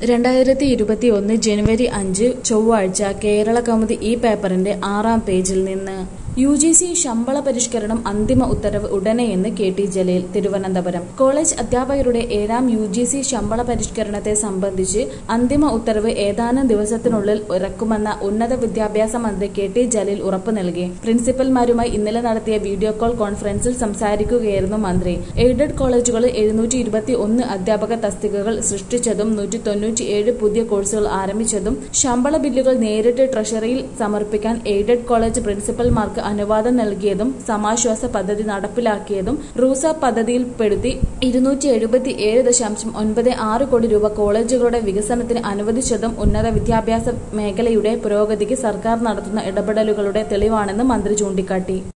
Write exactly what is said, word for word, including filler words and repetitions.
രണ്ടായിരത്തി ഇരുപത്തി ഒന്ന് ജനുവരി അഞ്ച് ചൊവ്വാഴ്ച കേരള കൗമുദി ഈ പേപ്പറിന്റെ ആറാം പേജിൽ നിന്ന് യു ജി സി ശമ്പള പരിഷ്കരണം അന്തിമ ഉത്തരവ് ഉടനെയെന്ന് കെ ടി ജലീൽ. തിരുവനന്തപുരം കോളേജ് അധ്യാപകരുടെ ഏഴാം യു ജി സി ശമ്പള പരിഷ്കരണത്തെ സംബന്ധിച്ച് അന്തിമ ഉത്തരവ് ഏതാനും ദിവസത്തിനുള്ളിൽ ഇറക്കുമെന്ന ഉന്നത വിദ്യാഭ്യാസ മന്ത്രി കെ ടി ജലീൽ ഉറപ്പു നൽകി. പ്രിൻസിപ്പൽമാരുമായി ഇന്നലെ നടത്തിയ വീഡിയോ കോൾ കോൺഫറൻസിൽ സംസാരിക്കുകയായിരുന്നു മന്ത്രി. എയ്ഡഡ് കോളേജുകളിൽ എഴുന്നൂറ്റി ഇരുപത്തി ഒന്ന് അധ്യാപക തസ്തികകൾ സൃഷ്ടിച്ചതും നൂറ്റി തൊണ്ണൂറ്റി ഏഴ് പുതിയ കോഴ്സുകൾ ആരംഭിച്ചതും ശമ്പള ബില്ലുകൾ നേരിട്ട് ട്രഷറിയിൽ സമർപ്പിക്കാൻ എയ്ഡഡ് കോളേജ് പ്രിൻസിപ്പൽമാർക്ക് അനുവാദം നൽകിയതും സമാശ്വാസ പദ്ധതി നടപ്പിലാക്കിയതും റൂസ പദ്ധതിയിൽപ്പെടുത്തി ഇരുന്നൂറ്റി എഴുപത്തി ഏഴ് ദശാംശം ഒൻപത് ആറ് കോടി രൂപ കോളേജുകളുടെ വികസനത്തിന് അനുവദിച്ചതും ഉന്നത വിദ്യാഭ്യാസ മേഖലയുടെ പുരോഗതിക്ക് സർക്കാർ നടത്തുന്ന ഇടപെടലുകളുടെ തെളിവാണെന്ന് മന്ത്രി ചൂണ്ടിക്കാട്ടി.